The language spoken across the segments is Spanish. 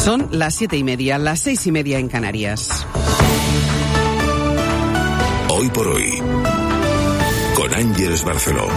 Son las 7:30, las 6:30 en Canarias. Hoy por hoy, con Ángeles Barceló.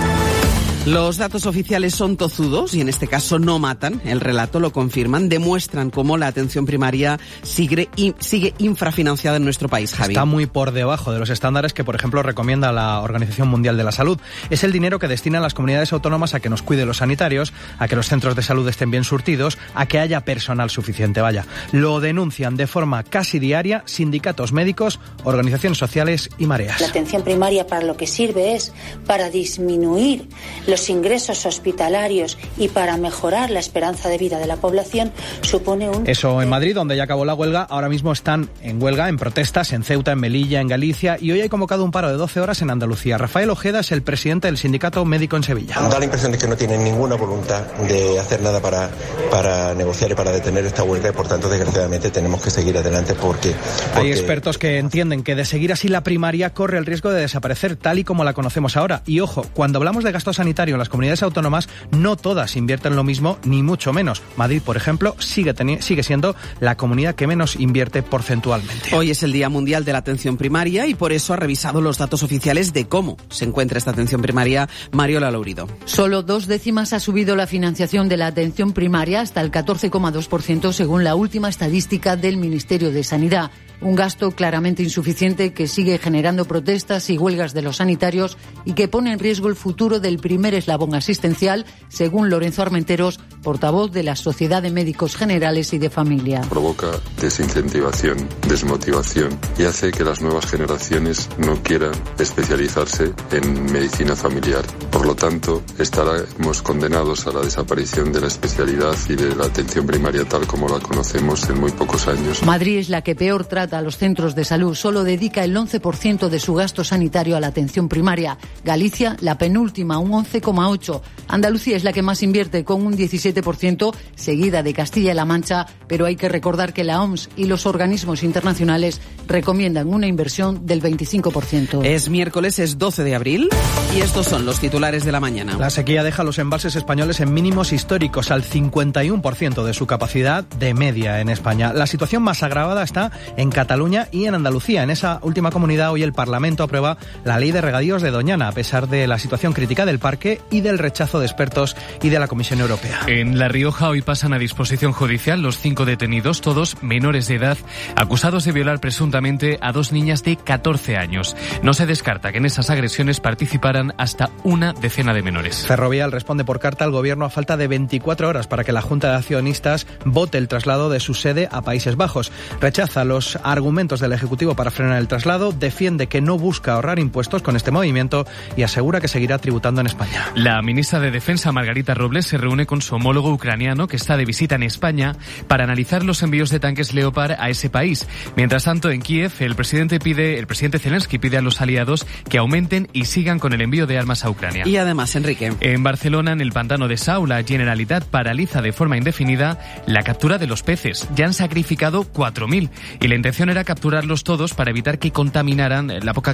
Los datos oficiales son tozudos y en este caso no matan. El relato lo confirman, demuestran cómo la atención primaria sigue infrafinanciada en nuestro país, Javi. Está muy por debajo de los estándares que, por ejemplo, recomienda la Organización Mundial de la Salud. Es el dinero que destinan las comunidades autónomas a que nos cuiden los sanitarios, a que los centros de salud estén bien surtidos, a que haya personal suficiente. Vaya, lo denuncian de forma casi diaria sindicatos médicos, organizaciones sociales y mareas. La atención primaria para lo que sirve es para disminuir los ingresos hospitalarios y para mejorar la esperanza de vida de la población. Supone un... Eso en Madrid, donde ya acabó la huelga, ahora mismo están en huelga, en protestas, en Ceuta, en Melilla, en Galicia, y hoy hay convocado un paro de 12 horas en Andalucía. Rafael Ojeda es el presidente del sindicato médico en Sevilla. Da la impresión de que no tienen ninguna voluntad de hacer nada para negociar y para detener esta huelga, y por tanto, desgraciadamente, tenemos que seguir adelante porque... Hay expertos que entienden que de seguir así la primaria corre el riesgo de desaparecer tal y como la conocemos ahora. Y ojo, cuando hablamos de gasto sanitario en las comunidades autónomas, no todas invierten lo mismo, ni mucho menos. Madrid, por ejemplo, sigue siendo la comunidad que menos invierte porcentualmente. Hoy es el Día Mundial de la Atención Primaria y por eso ha revisado los datos oficiales de cómo se encuentra esta atención primaria Mariola Lourido. Solo 2 décimas ha subido la financiación de la atención primaria hasta el 14,2% según la última estadística del Ministerio de Sanidad. Un gasto claramente insuficiente que sigue generando protestas y huelgas de los sanitarios y que pone en riesgo el futuro del primer eslabón asistencial, según Lorenzo Armenteros, portavoz de la Sociedad de Médicos Generales y de Familia. Provoca desincentivación, desmotivación y hace que las nuevas generaciones no quieran especializarse en medicina familiar. Por lo tanto, estaremos condenados a la desaparición de la especialidad y de la atención primaria tal como la conocemos en muy pocos años. Madrid es la que peor trata a los centros de salud, solo dedica el 11% de su gasto sanitario a la atención primaria. Galicia, la penúltima, un 11,8%. Andalucía es la que más invierte, con un 17%, seguida de Castilla-La Mancha, pero hay que recordar que la OMS y los organismos internacionales recomiendan una inversión del 25%. Es miércoles, es 12 de abril y estos son los titulares de la mañana. La sequía deja a los embalses españoles en mínimos históricos, al 51% de su capacidad de media en España. La situación más agravada está en Cataluña y en Andalucía. En esa última comunidad hoy el Parlamento aprueba la ley de regadíos de Doñana, a pesar de la situación crítica del parque y del rechazo de expertos y de la Comisión Europea. En La Rioja hoy pasan a disposición judicial los 5 detenidos, todos menores de edad, acusados de violar presuntamente a 2 niñas de 14 años. No se descarta que en esas agresiones participaran hasta una decena de menores. Ferrovial responde por carta al Gobierno a falta de 24 horas para que la Junta de Accionistas vote el traslado de su sede a Países Bajos. Rechaza los argumentos del Ejecutivo para frenar el traslado, defiende que no busca ahorrar impuestos con este movimiento y asegura que seguirá tributando en España. La ministra de Defensa, Margarita Robles, se reúne con su homólogo ucraniano, que está de visita en España, para analizar los envíos de tanques Leopard a ese país. Mientras tanto, en Kiev, el presidente Zelensky pide a los aliados que aumenten y sigan con el envío de armas a Ucrania. Y además, Enrique. En Barcelona, en el pantano de Sau, la Generalitat paraliza de forma indefinida la captura de los peces. Ya han sacrificado 4.000 y la intención era capturarlos todos para evitar que contaminaran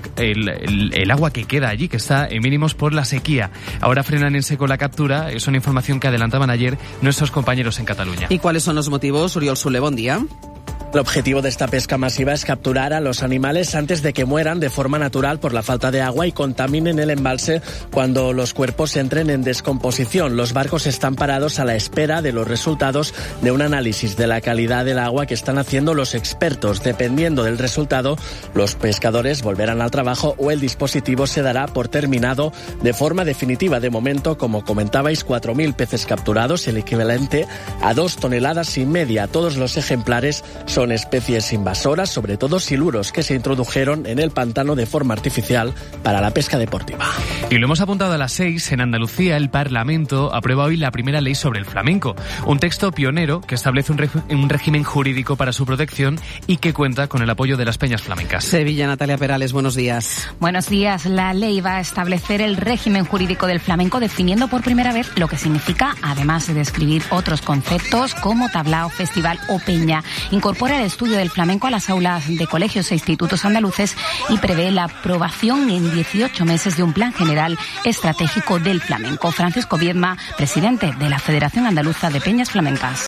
el agua que queda allí, que está en mínimos por la sequía. Ahora frenan en seco la captura, es una información que adelantaban ayer nuestros compañeros en Cataluña. ¿Y cuáles son los motivos, Oriol Sule? Buen día. El objetivo de esta pesca masiva es capturar a los animales antes de que mueran de forma natural por la falta de agua y contaminen el embalse cuando los cuerpos entren en descomposición. Los barcos están parados a la espera de los resultados de un análisis de la calidad del agua que están haciendo los expertos. Dependiendo del resultado, los pescadores volverán al trabajo o el dispositivo se dará por terminado de forma definitiva. De momento, como comentabais, 4.000 peces capturados, el equivalente a 2,5 toneladas. Todos los ejemplares son especies invasoras, sobre todo siluros, que se introdujeron en el pantano de forma artificial para la pesca deportiva. Y lo hemos apuntado a las 6, en Andalucía el Parlamento aprueba hoy la primera ley sobre el flamenco, un texto pionero que establece un régimen jurídico para su protección y que cuenta con el apoyo de las peñas flamencas. Sevilla, Natalia Perales, buenos días. Buenos días. La ley va a establecer el régimen jurídico del flamenco, definiendo por primera vez lo que significa, además de describir otros conceptos como tablao, festival o peña. Incorpora el estudio del flamenco a las aulas de colegios e institutos andaluces y prevé la aprobación en 18 meses de un plan general estratégico del flamenco. Francisco Viedma, presidente de la Federación Andaluza de Peñas Flamencas.